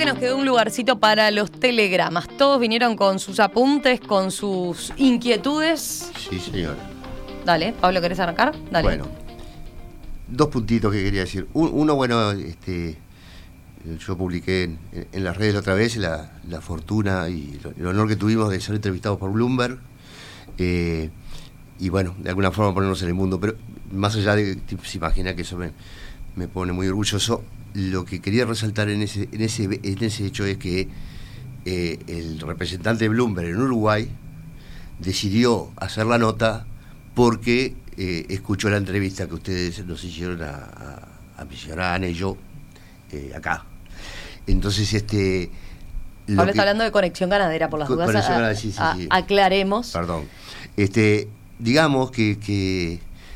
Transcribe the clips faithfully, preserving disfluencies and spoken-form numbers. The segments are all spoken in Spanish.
que nos quedó un lugarcito para los telegramas. Todos vinieron con sus apuntes, con sus inquietudes. Sí, señora. Dale, Pablo, ¿querés arrancar? Dale. Bueno, dos puntitos que quería decir. Uno, bueno, este, yo publiqué en, en las redes la otra vez la, la fortuna y el honor que tuvimos de ser entrevistados por Bloomberg. Eh, y bueno, de alguna forma ponernos en el mundo. Pero más allá de que se imagina que eso me, me pone muy orgulloso, lo que quería resaltar en ese, en ese, en ese hecho es que eh, el representante de Bloomberg en Uruguay decidió hacer la nota porque eh, escuchó la entrevista que ustedes nos hicieron a, a, a mi señora Ana y yo eh, acá. Entonces, este... Pablo está hablando de Conexión Ganadera, por las dudas. Conexión a, Ganadera, sí, sí, a, sí. Aclaremos. Perdón. Este, digamos que... que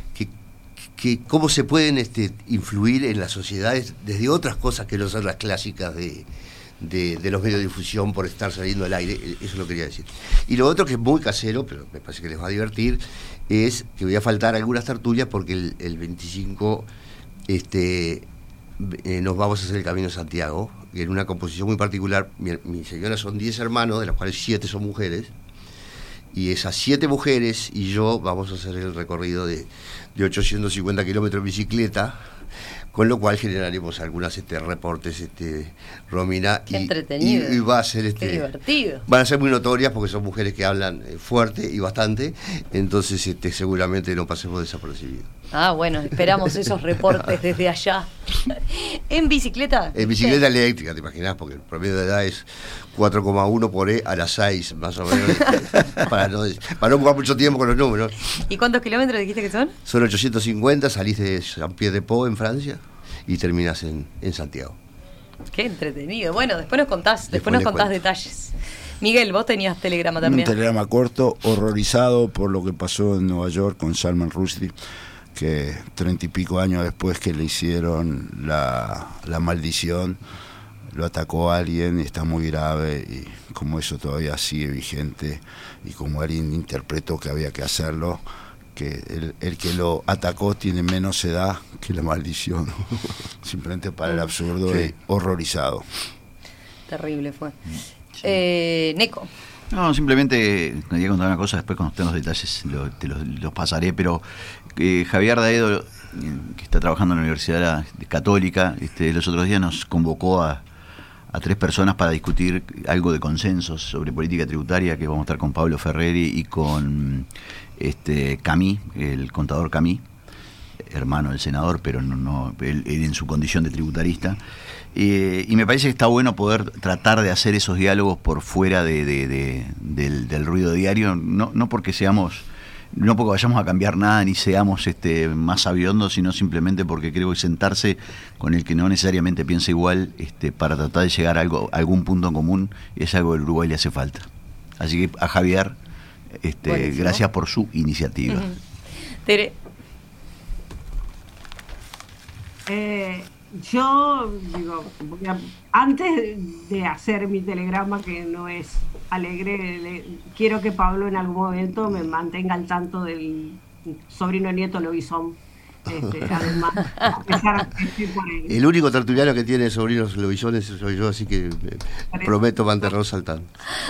que cómo se pueden este, influir en las sociedades desde otras cosas que no son las clásicas de, de, de los medios de difusión por estar saliendo al aire, eso lo quería decir. Y lo otro que es muy casero, pero me parece que les va a divertir, es que voy a faltar algunas tertulias porque el, el veinticinco este, eh, nos vamos a hacer el Camino de Santiago, en una composición muy particular. Mi, mi señora son diez hermanos, de los cuales siete son mujeres, y esas siete mujeres y yo vamos a hacer el recorrido de, de ochocientos cincuenta kilómetros en bicicleta, con lo cual generaremos algunas este, reportes, este, Romina. Qué y, entretenido. Y, y va a ser este, qué divertido. Van a ser muy notorias porque son mujeres que hablan eh, fuerte y bastante, entonces este, seguramente no pasemos desapercibidos. Ah, bueno, esperamos esos reportes desde allá. ¿En bicicleta? En bicicleta sí. Eléctrica, te imaginás, porque el promedio de edad es cuatro coma uno por E a las seis, más o menos, para, no, para no ocupar mucho tiempo con los números. ¿Y cuántos kilómetros dijiste que son? Son ochocientos cincuenta, salís de Saint-Pierre-de-Port en Francia y terminás en, en Santiago. Qué entretenido. Bueno, después nos contás, después, después nos contás cuento. Detalles. Miguel, vos tenías telegrama también. Un telegrama corto, horrorizado por lo que pasó en Nueva York con Salman Rushdie, que treinta y pico años después que le hicieron la, la maldición, lo atacó a alguien y está muy grave, y como eso todavía sigue vigente y como alguien interpretó que había que hacerlo, que el, el que lo atacó tiene menos edad que la maldición, simplemente para el absurdo, sí. Y horrorizado. Terrible fue. Sí. Eh, Neco. No, simplemente quería contar una cosa, después cuando estén los detalles lo, te los, los pasaré, pero eh, Javier Daedo, que está trabajando en la Universidad Católica, este, los otros días nos convocó a, a tres personas para discutir algo de consensos sobre política tributaria, que vamos a estar con Pablo Ferreri y con este Camí, el contador Camí, hermano del senador, pero no, no él, él en su condición de tributarista. Eh, y me parece que está bueno poder tratar de hacer esos diálogos por fuera de, de, de, del, del ruido diario, no, no porque seamos, no porque vayamos a cambiar nada ni seamos este, más sabiondos, sino simplemente porque creo que sentarse con el que no necesariamente piensa igual este, para tratar de llegar a, algo, a algún punto en común es algo que al Uruguay le hace falta. Así que a Javier, este, gracias por su iniciativa. Uh-huh. Tere. Eh... Yo digo, antes de hacer mi telegrama, que no es alegre, le, quiero que Pablo en algún momento me mantenga al tanto del sobrino nieto Lobizón. Este, además, a pesar de que estoy por él. El único tertuliano que tiene sobrinos Lobizones soy yo, así que prometo mantenerlos al tanto.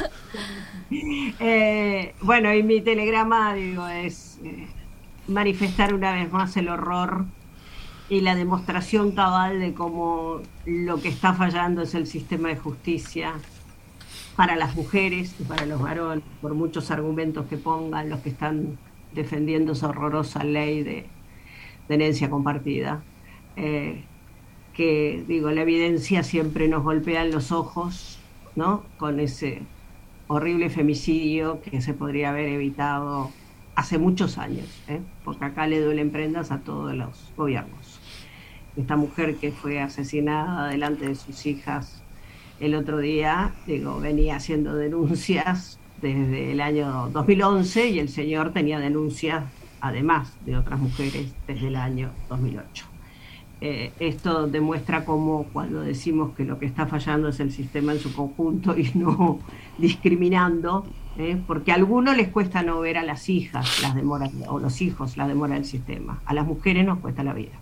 Eh, bueno, y mi telegrama digo es eh, manifestar una vez más el horror y la demostración cabal de cómo lo que está fallando es el sistema de justicia para las mujeres y para los varones, por muchos argumentos que pongan los que están defendiendo esa horrorosa ley de, de herencia compartida. Eh, que, digo, la evidencia siempre nos golpea en los ojos, ¿no? Con ese horrible femicidio que se podría haber evitado hace muchos años, ¿eh? Porque acá le duelen prendas a todos los gobiernos. Esta mujer que fue asesinada delante de sus hijas el otro día, digo, venía haciendo denuncias desde el año dos mil once y el señor tenía denuncias, además de otras mujeres, desde el año dos mil ocho. Eh, esto demuestra cómo cuando decimos que lo que está fallando es el sistema en su conjunto y no discriminando, ¿eh? Porque a algunos les cuesta no ver a las hijas las demoras, o los hijos las demoras del sistema. A las mujeres nos cuesta la vida.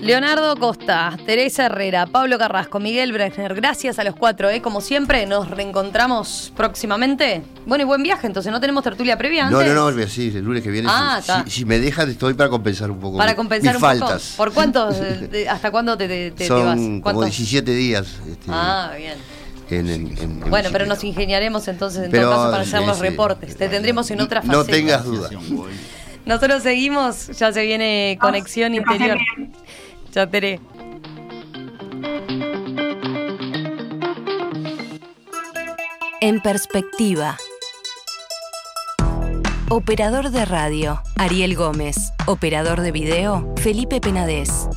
Leonardo Costa, Teresa Herrera, Pablo Carrasco, Miguel Brechner, gracias a los cuatro, ¿eh? Como siempre, nos reencontramos próximamente. Bueno, y buen viaje, entonces, ¿no tenemos tertulia previa antes? No, no, no, sí, el lunes que viene, ah, si, si, si me dejan, estoy para compensar un poco Para mis, compensar mis un faltas. poco. ¿Por cuántos, hasta cuándo te, te, te, Son te vas? como ¿Cuántos? diecisiete días. Este, Ah, bien. En, en, en, en Bueno, pero nos ingeniaremos entonces en pero, todo caso para hacer sí, los sí. reportes. Te tendremos en otra faceta. No tengas duda. Nosotros seguimos, ya se viene Conexión que Interior. pase bien. Ya Tere. En perspectiva. Operador de radio, Ariel Gómez. Operador de video, Felipe Penades.